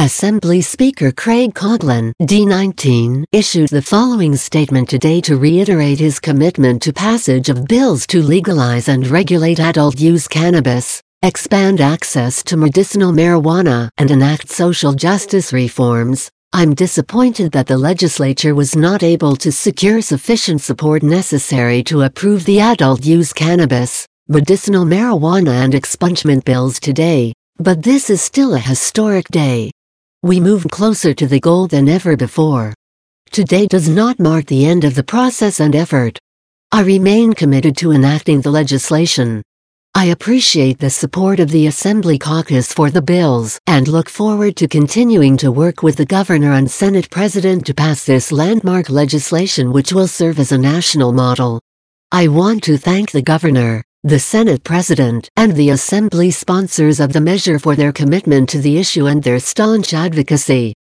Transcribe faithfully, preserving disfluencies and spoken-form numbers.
Assembly Speaker Craig Coughlin, D nineteen, issued the following statement today to reiterate his commitment to passage of bills to legalize and regulate adult-use cannabis, expand access to medicinal marijuana, and enact social justice reforms. I'm disappointed that the legislature was not able to secure sufficient support necessary to approve the adult-use cannabis, medicinal marijuana and expungement bills today, but this is still a historic day. We move closer to the goal than ever before. Today does not mark the end of the process and effort. I remain committed to enacting the legislation. I appreciate the support of the Assembly caucus for the bills and look forward to continuing to work with the Governor and Senate President to pass this landmark legislation which will serve as a national model. I want to thank the Governor, the Senate President, and the Assembly sponsors of the measure for their commitment to the issue and their staunch advocacy.